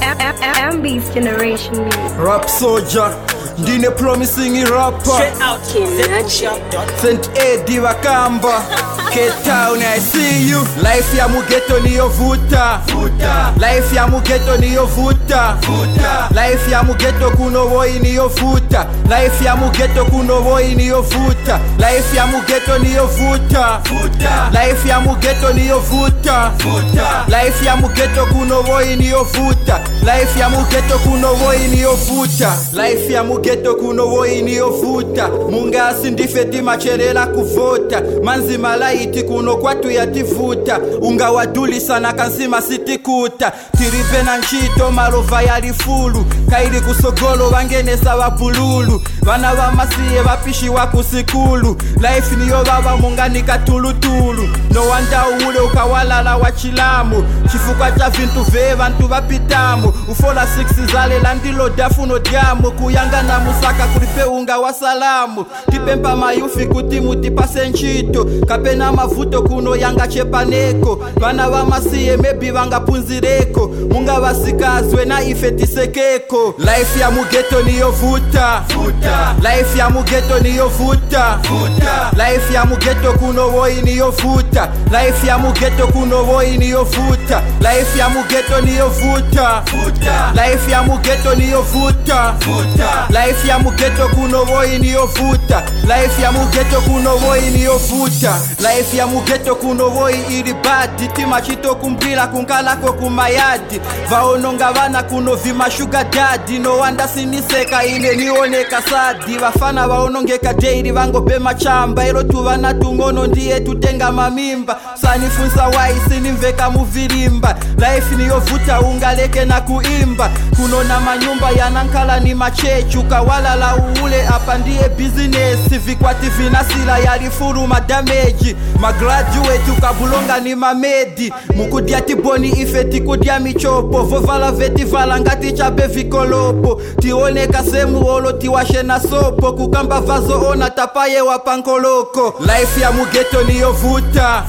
MB's generation music. Rap soldier, ndine promising rapper. Straight out, St. Eddie Wakamba, K-Town, I see you. Life ya mugeto niyo vuta. Life ya mugeto niyo vuta. Life ya mugeto kuno woi niyo vuta. Life ya mugeto kuno woi niyo vuta. Life ya mugeto niyo vuta. Life ya mugeto niyo vuta. Life ya mugeto kuno woi niyo vuta. Life ya mugeto kuno woi niyo vuta. Life ya mugeto kuno woi niyo vuta. Munga sindifeti macherela kuvota. Manzi malaiti kuno kwatu yativuta. Unga waduli sana kansima sitikuta. Tiribe na nchito marova yali fulu. Kairi kusogolo wangenesa wapululu. Wana wa masiye wapishi wakusikulu. Life niyo baba munga nikatulutulu. No wanda ule ukawalala wachilamu. Chifuka cha vintu veva ntu wapitamu. Ufola 6 zale landilo dafu no diamu. Kuyanga na musaka kuripe unga wa salamu. Tipempa mayufi kutimu tipase nchito. Kapena mavuto kuno yanga chepaneko. Wana wa masiye mebi wanga punzireko. Munga wasikazwe na ifetisekeko. Life ya mugeto niyo vuta. Life ya mugeto niyo vuta. Life ya mugeto kuno woi niyo vuta. Life ya mugeto kuno woi niyo vuta. Life ya mugeto niyo vuta. Life ya mugeto niyo vuta. Life ya mugeto kuno woi niyo vuta. Life ya mugeto kuno woi niyo vuta. Life ya mugeto kuno woi ili badi. Tima chito kumbila kunkalako kumayadi. Vaononga vana kuno vima sugar daddy. No wanda siniseka ile nione kasadi. Vafana vaonongeka daily vango pema chamba. Elo tuvana tungono ndiye tutenga mamimba. Sanifunza waisi nimveka muvirimba. Life niyo vuta ungaleke na kuimba. Kuno na manyumba yanankala ni machechu. Kawalala uule hapa ndiye business. Vikwati vinasila yalifuru madameji. Magraduate ukabulonga ni mamedi. Mukudia tiboni ifeti kudia michopo. Vovala veti vala ngati chabe vikolopo. Tioneka semu olo tiwashe na sopo. Kukamba vazo ona tapaye wapankoloko. Life ya mugeto niyo vuta.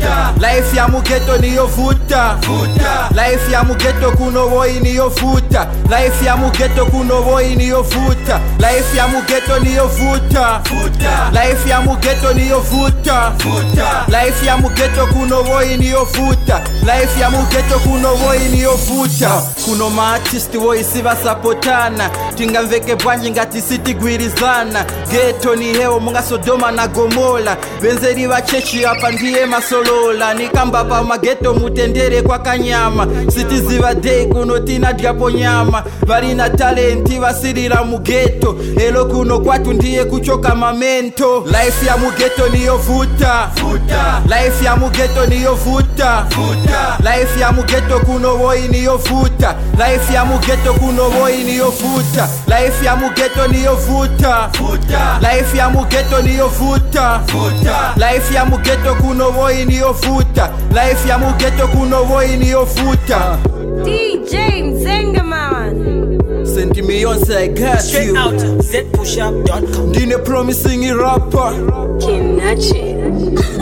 Life ya mugeto niyo vuta. Life ya mugeto kuno woi niyo vuta. Life ya mugeto kuno woi niyo vuta. Life ya mugeto niyo vuta. Life ya mugeto niyo vuta. Life ya mugeto kuno woi niyo vuta. Life ya mugeto kuno woi niyo vuta. Kuno ma-artist woi siva sapotana. Tinga mveke bwanji ngati siti gwirizana. Ghetto ni heo munga Sodoma na Gomora. Benzeri wa chechi hapa ndiye masolola. Nikamba pa mageto mutendere kwa kanyama. Siti ziva day kuno tina diapo nyama. Varina talenti vasirira mugeto. Elo kuno kwatu ndiye kuchoka mamento. Life ya mugeto niyo vuta. Life ya mugeto niyo vuta. Life ya mugeto kuno woi niyo vuta. Life ya mugeto kuno woi niyo vuta. Life ya mugeto niyo vuta. Life ya mugeto niyo vuta. Life ya mugeto kuno woi niyo vuta. Life ya mugeto kuno woi niyo vuta. DJ Mzengaman. Send me Beyonce, I got straight you. out, zpushup.com. Ndine promising rapper. Kinachi.